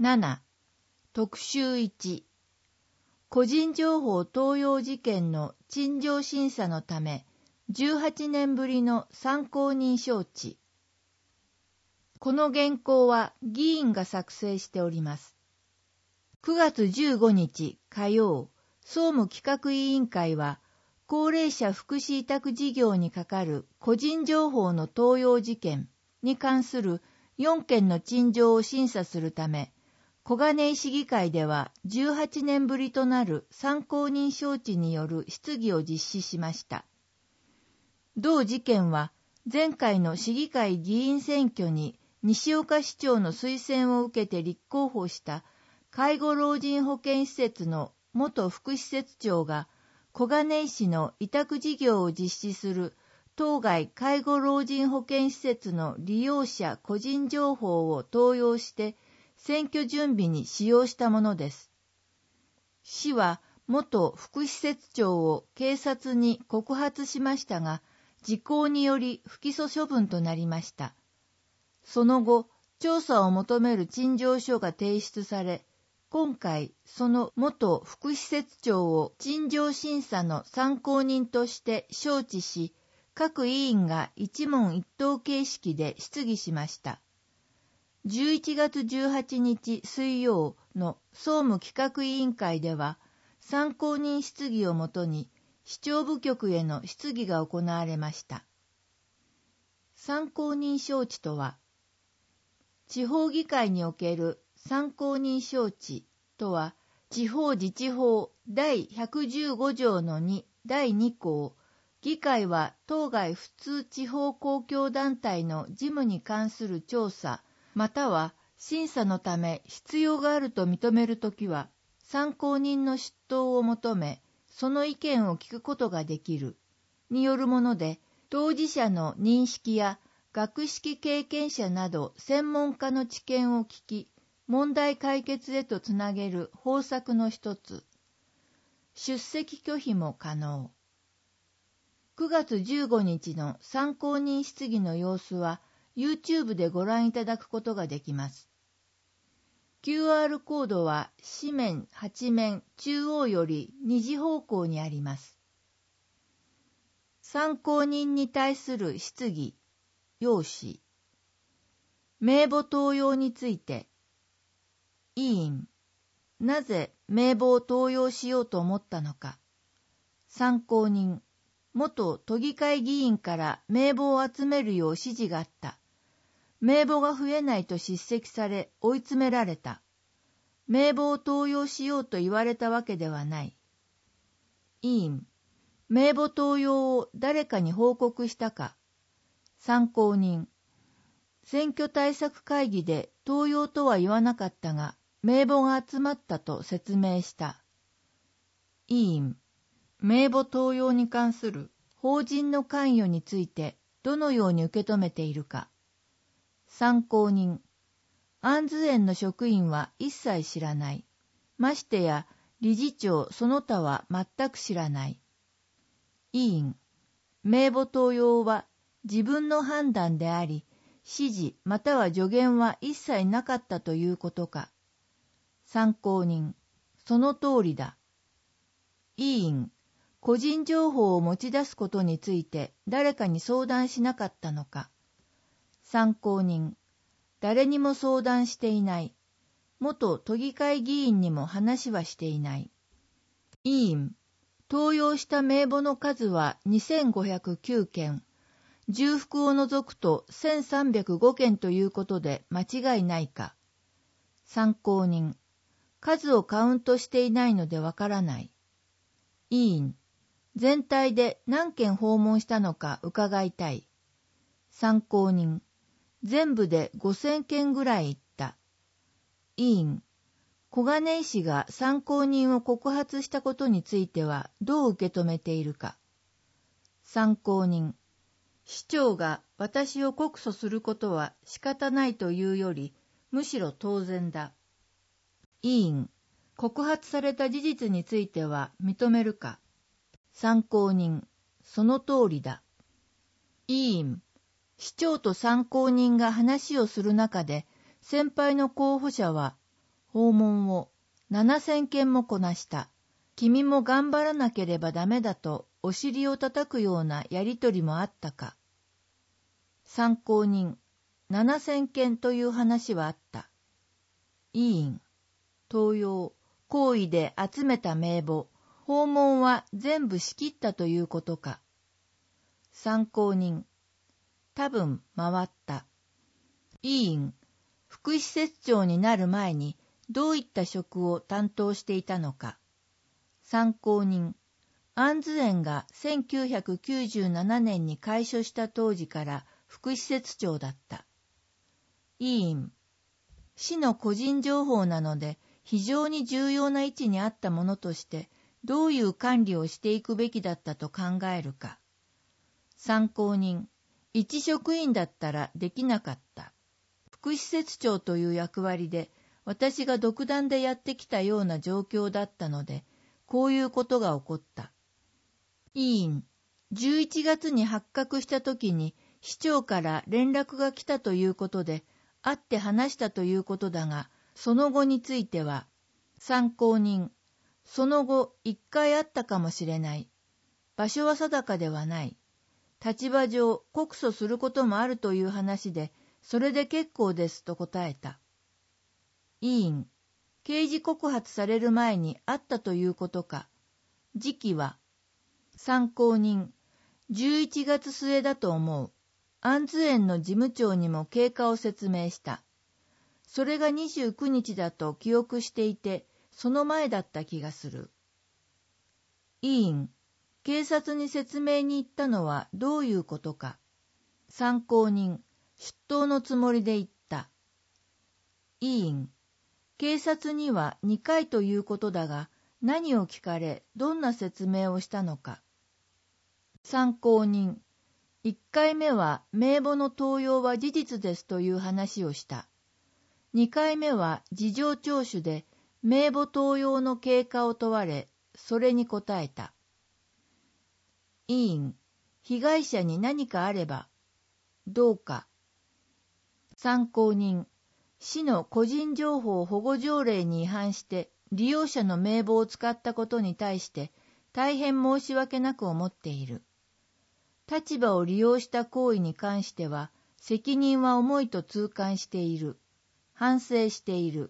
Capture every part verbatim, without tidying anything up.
なな、特集いち、個人情報盗用事件の陳情審査のためじゅうはちねんぶりの参考人招致。この原稿は議員が作成しております。くがつじゅうごにち火曜、総務企画委員会は高齢者福祉委託事業にかかる個人情報の盗用事件に関するよんけんの陳情を審査するため、小金井市議会ではじゅうはちねんぶりとなる参考人招致による質疑を実施しました。同事件は前回の市議会議員選挙に西岡市長の推薦を受けて立候補した介護老人保健施設の元副施設長が小金井市の委託事業を実施する当該介護老人保健施設の利用者個人情報を盗用して選挙準備に使用したものです。市は元副施設長を警察に告発しましたが、時効により不起訴処分となりました。その後、調査を求める陳情書が提出され、今回その元副施設長を陳情審査の参考人として招致し、各委員が一問一答形式で質疑しました。じゅういちがつじゅうはちにち水曜の総務企画委員会では、参考人質疑をもとに市長部局への質疑が行われました。参考人招致とは、地方議会における参考人招致とは、地方自治法だいひゃくじゅうごじょうのにだいにこう、議会は当該普通地方公共団体の事務に関する調査、または審査のため必要があると認めるときは、参考人の出頭を求め、その意見を聞くことができる、によるもので、当事者の認識や学識経験者など専門家の知見を聞き、問題解決へとつなげる方策の一つ。出席拒否も可能。くがつじゅうごにちの参考人質疑の様子は YouTube でご覧いただくことができます。キューアール コードは四面八面中央より二次方向にあります。参考人に対する質疑、要旨。名簿盗用について。委員、なぜ名簿を盗用しようと思ったのか。参考人、元都議会議員から名簿を集めるよう指示があった。名簿が増えないと叱責され追い詰められた。名簿を盗用しようと言われたわけではない。委員、名簿盗用を誰かに報告したか。参考人、選挙対策会議で盗用とは言わなかったが、名簿が集まったと説明した。委員、名簿盗用に関する法人の関与についてどのように受け止めているか。参考人、安図園の職員は一切知らない。ましてや理事長その他は全く知らない。委員、名簿盗用は自分の判断であり、指示または助言は一切なかったということか。参考人、その通りだ。委員、個人情報を持ち出すことについて誰かに相談しなかったのか。参考人、誰にも相談していない。元都議会議員にも話はしていない。委員、盗用した名簿の数はにせんごひゃくきゅうけん、重複を除くとせんさんびゃくごけんということで間違いないか。参考人、数をカウントしていないのでわからない。委員、全体で何件訪問したのか伺いたい。参考人、全部でごせんけんぐらい行った。委員、小金井市が参考人を告発したことについてはどう受け止めているか。参考人、市長が私を告訴することは仕方ないというより、むしろ当然だ。委員、告発された事実については認めるか。参考人、その通りだ。委員、市長と参考人が話をする中で、先輩の候補者は、 訪問をななせんけんもこなした。君も頑張らなければダメだとお尻を叩くようなやりとりもあったか。参考人、ななせんけんという話はあった。委員、登用、行為で集めた名簿、訪問は全部仕切ったということか。参考人、多分回った。委員、福祉施設長になる前にどういった職を担当していたのか。参考人、安図園がせんきゅうひゃくきゅうじゅうななねんに開所した当時から福祉施設長だった。委員、市の個人情報なので非常に重要な位置にあったものとしてどういう管理をしていくべきだったと考えるか。参考人、一職員だったらできなかった。福祉施設長という役割で私が独断でやってきたような状況だったので、こういうことが起こった。委員、じゅういちがつに発覚したときに市長から連絡が来たということで、会って話したということだが、その後については、参考人、その後一回会ったかもしれない。場所は定かではない。立場上告訴することもあるという話で、それで結構ですと答えた。委員、刑事告発される前に会ったということか。時期は、参考人、じゅういちがつ末だと思う。安図園の事務長にも経過を説明した。それがにじゅうくにちだと記憶していて、その前だった気がする。委員、警察に説明に行ったのはどういうことか。参考人、出頭のつもりで行った。委員、警察にはにかいということだが、何を聞かれ、どんな説明をしたのか。参考人、いっかいめは名簿の盗用は事実ですという話をした。にかいめは事情聴取で名簿盗用の経過を問われ、それに答えた。委員、被害者に何かあれば、どうか。参考人、市の個人情報保護条例に違反して利用者の名簿を使ったことに対して大変申し訳なく思っている。立場を利用した行為に関しては責任は重いと痛感している。反省している。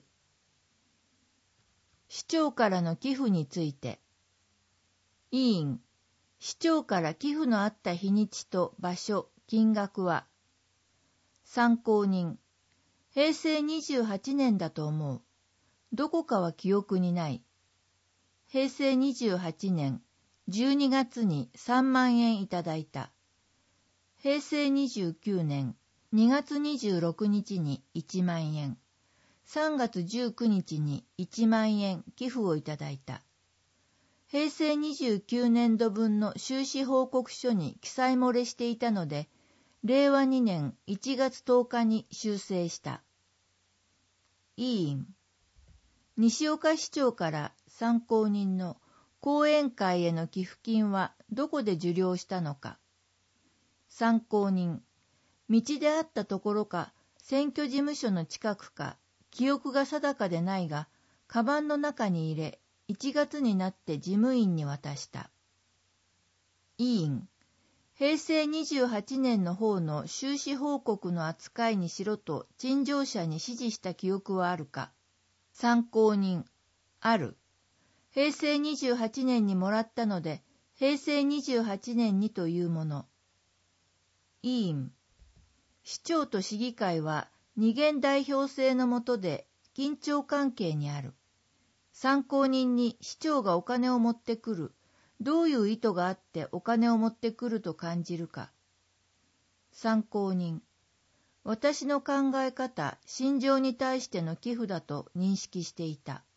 市長からの寄付について。委員、市長から寄付のあった日にちと場所、金額は。参考人、へいせいにじゅうはちねんだと思う。どこかは記憶にない。へいせいにじゅうはちねんじゅうにがつにさんまんえんいただいた。へいせいにじゅうきゅうねんにがつにじゅうろくにちにいちまんえん。さんがつじゅうくにちにいちまんえん寄付をいただいた。へいせいにじゅうきゅうねんどぶんの収支報告書に記載漏れしていたので、れいわにねんいちがつとおかに修正した。委員、西岡市長から参考人の講演会への寄付金はどこで受領したのか。参考人、道であったところか、選挙事務所の近くか、記憶が定かでないが、カバンの中に入れ、いちがつになって事務員に渡した。委員、へいせいにじゅうはちねんの方の収支報告の扱いにしろと陳情者に指示した記憶はあるか。参考人、ある。へいせいにじゅうはちねんにもらったので、へいせいにじゅうはちねんにというもの。委員、市長と市議会は二元代表制の下で緊張関係にある。参考人に市長がお金を持ってくる。どういう意図があってお金を持ってくると感じるか。参考人、私の考え方、心情に対しての寄付だと認識していた。